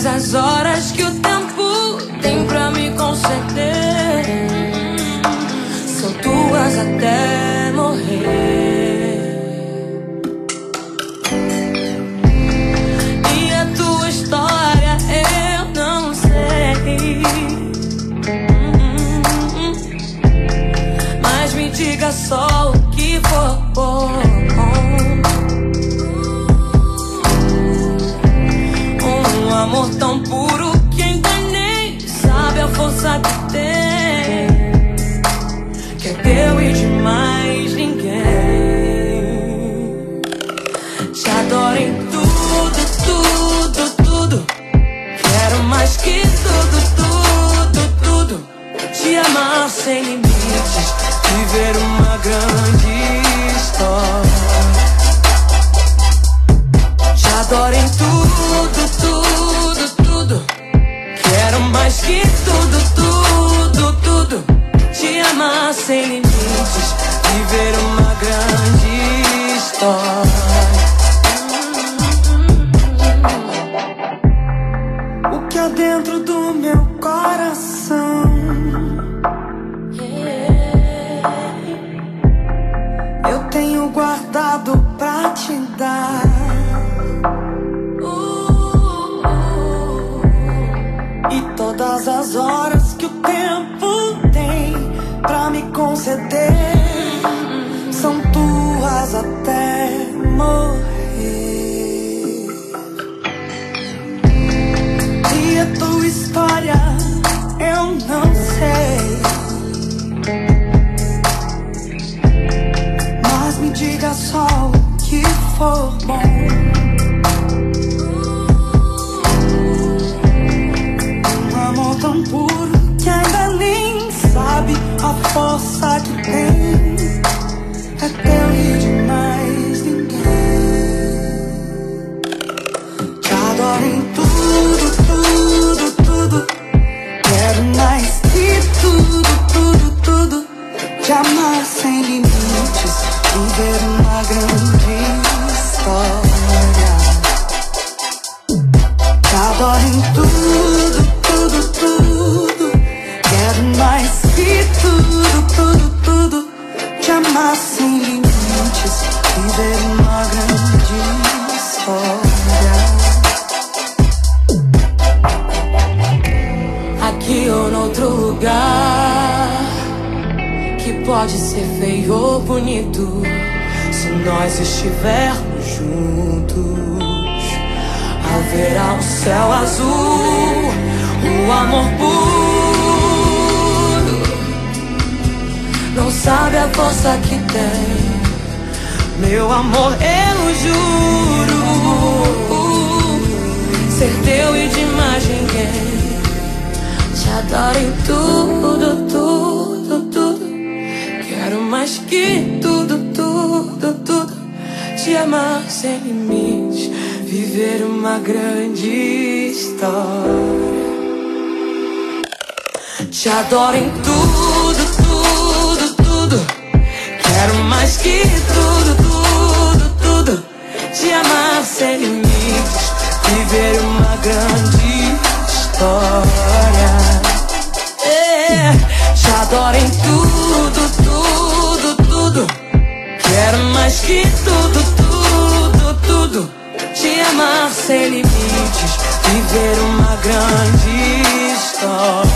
Todas as horas que o tempo tem pra me conceder são tuas até morrer. E a tua história eu não sei, mas me diga só o que for bom. Um amor tão puro que ainda nem sabe a força que tem, que é teu e de mais ninguém. Te adoro em tudo, tudo, tudo. Quero mais que tudo, tudo, tudo. Te amar sem limites, viver uma grande história. Te adoro em tudo, tudo, tudo. Quero mais que tudo, tudo, tudo. Te amar sem limites, viver uma grande história. O que há dentro do meu coração eu tenho guardado pra te dar. E todas as horas que o tempo tem pra me conceder são tuas até morrer. E a tua história eu não sei, mas me diga só o que for bom. Amor tão puro que ainda nem sabe a força que tem, é teu e de mais ninguém. Te adoro em tudo, tudo, tudo. Quero mais que tudo, tudo, tudo. Te amar sem limites, viver uma grande história. Te adoro em tudo, tudo, tudo. Quero mais que tudo, tudo, tudo. Te amar sem limites, viver uma grande história. Aqui ou noutro lugar, que pode ser feio ou bonito, se nós estivermos juntos, haverá um céu azul, um amor puro. Não sabe a força que tem, meu amor, eu juro, ser teu e de mais ninguém. Te adoro em tudo, tudo, tudo. Quero mais que tudo, tudo, tudo. Te amar sem limite, viver uma grande história. Te adoro em tudo, tudo, tudo. Quero mais que tudo, tudo, tudo. Te amar sem limites, viver uma grande história. Te adoro em tudo, tudo, tudo. Quero mais que tudo, tudo, tudo. Te amar sem limites, viver uma grande história.